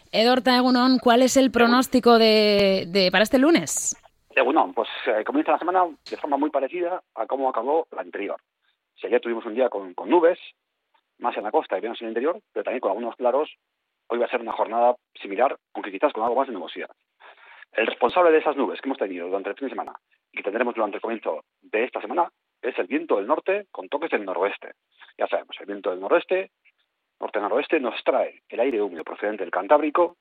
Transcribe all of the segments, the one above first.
Edorta Egunon, ¿cuál es el pronóstico para este lunes? Bueno, pues comienza la semana de forma muy parecida a cómo acabó la anterior. Si ayer tuvimos un día con nubes, más en la costa y menos en el interior, pero también con algunos claros, hoy va a ser una jornada similar, aunque quizás con algo más de nubosidad. El responsable de esas nubes que hemos tenido durante el fin de semana y que tendremos durante el comienzo de esta semana es el viento del norte con toques del noroeste. Ya sabemos, el viento del norte-noroeste, nos trae el aire húmedo procedente del Cantábrico.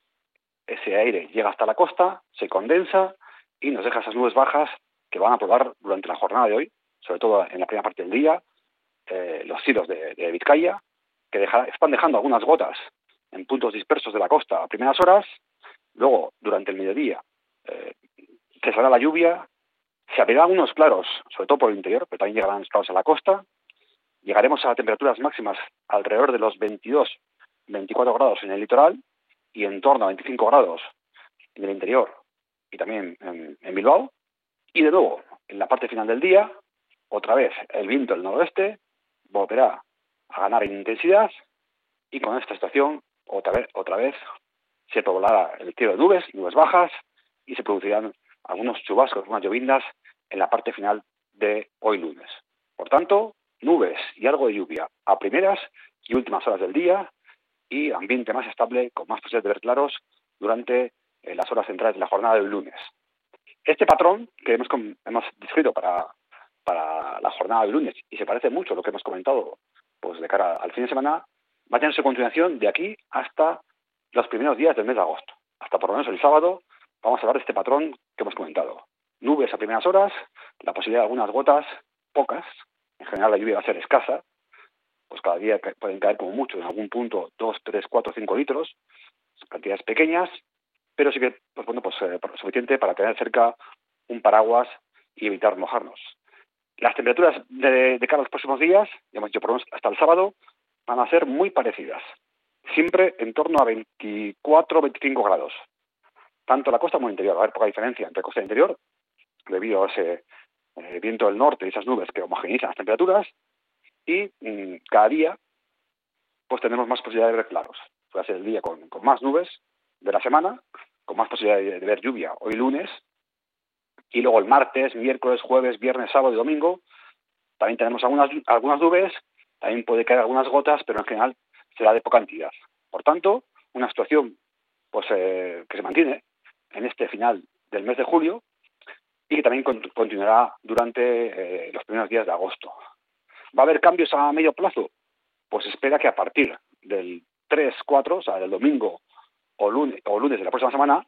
Ese aire llega hasta la costa, se condensa y nos deja esas nubes bajas que van a probar durante la jornada de hoy, sobre todo en la primera parte del día, los cielos de Vizcaya, que están dejando algunas gotas en puntos dispersos de la costa a primeras horas. Luego, durante el mediodía, cesará la lluvia, se abrirán unos claros, sobre todo por el interior, pero también llegarán claros a la costa. Llegaremos a temperaturas máximas alrededor de los 22-24 grados en el litoral y en torno a 25 grados en el interior y también en Bilbao. Y de nuevo, en la parte final del día, otra vez el viento del noroeste volverá a ganar en intensidad y con esta situación otra vez se poblará el cielo de nubes bajas y se producirán algunos chubascos, unas llovindas en la parte final de hoy lunes. Por tanto, nubes y algo de lluvia a primeras y últimas horas del día y ambiente más estable con más posibilidades de ver claros durante las horas centrales de la jornada del lunes. Este patrón que hemos descrito para la jornada del lunes y se parece mucho a lo que hemos comentado pues de cara al fin de semana, va a tener su continuación de aquí hasta los primeros días del mes de agosto. Hasta por lo menos el sábado vamos a hablar de este patrón que hemos comentado. Nubes a primeras horas, la posibilidad de algunas gotas, pocas, en general la lluvia va a ser escasa, pues cada día pueden caer como mucho en algún punto 2, 3, 4, 5 litros, cantidades pequeñas, pero sí que suficiente para tener cerca un paraguas y evitar mojarnos. Las temperaturas de cara a los próximos días, ya hemos dicho por lo menos hasta el sábado, van a ser muy parecidas, siempre en torno a 24-25 grados, tanto la costa como el interior. Va a haber poca diferencia entre costa e interior, debido a ese viento del norte y esas nubes que homogeneizan las temperaturas, y cada día pues tendremos más posibilidad de ver claros. Va a ser el día con más nubes de la semana, con más posibilidad de ver lluvia hoy lunes, y luego el martes, miércoles, jueves, viernes, sábado y domingo también tenemos algunas nubes, también puede caer algunas gotas, pero en general será de poca cantidad. Por tanto, una situación pues que se mantiene en este final del mes de julio y que también continuará durante los primeros días de agosto. ¿Va a haber cambios a medio plazo? Pues espera que a partir del 3-4, o sea, del domingo o lunes de la próxima semana,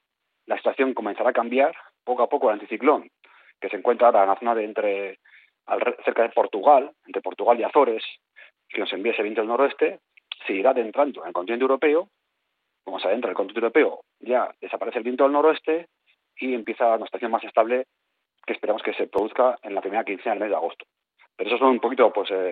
la situación comenzará a cambiar poco a poco. El anticiclón, que se encuentra ahora en la zona de cerca de Portugal, entre Portugal y Azores, que nos envía ese viento del noroeste, se irá adentrando en el continente europeo. Como se adentra en el continente europeo, ya desaparece el viento del noroeste y empieza una situación más estable que esperamos que se produzca en la primera quincena del mes de agosto. Pero eso son un poquito,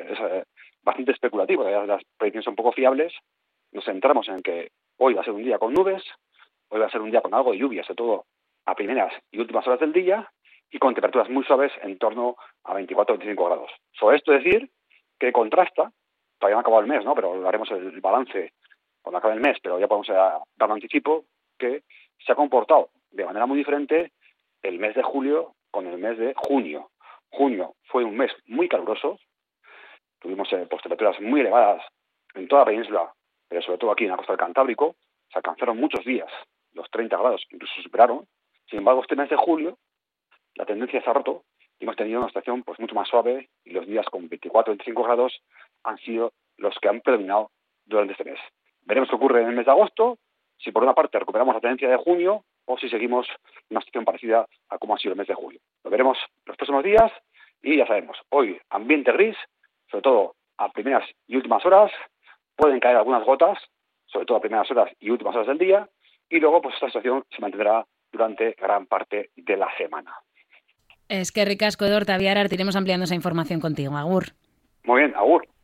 bastante especulativo. Las predicciones son poco fiables. Nos centramos en que hoy va a ser un día con nubes, hoy va a ser un día con algo de lluvia, sobre todo a primeras y últimas horas del día, y con temperaturas muy suaves en torno a 24-25 grados. Sobre esto decir que contrasta, todavía no ha acabado el mes, ¿no? Pero haremos el balance cuando acabe el mes, pero ya podemos dar un anticipo que se ha comportado de manera muy diferente el mes de julio con el mes de junio. Junio fue un mes muy caluroso, tuvimos temperaturas muy elevadas en toda la península, pero sobre todo aquí en la costa del Cantábrico, se alcanzaron muchos días los 30 grados, incluso superaron. Sin embargo, este mes de julio la tendencia se ha roto y hemos tenido una estación pues mucho más suave y los días con 24-25 grados han sido los que han predominado durante este mes. Veremos qué ocurre en el mes de agosto, si por una parte recuperamos la tendencia de junio o si seguimos una situación parecida a como ha sido el mes de julio. Lo veremos los próximos días y ya sabemos, hoy ambiente gris, sobre todo a primeras y últimas horas, pueden caer algunas gotas, sobre todo a primeras horas y últimas horas del día, y luego pues esta situación se mantendrá durante gran parte de la semana. Es que ricasco, Edorta, iremos ampliando esa información contigo. Agur. Muy bien, agur.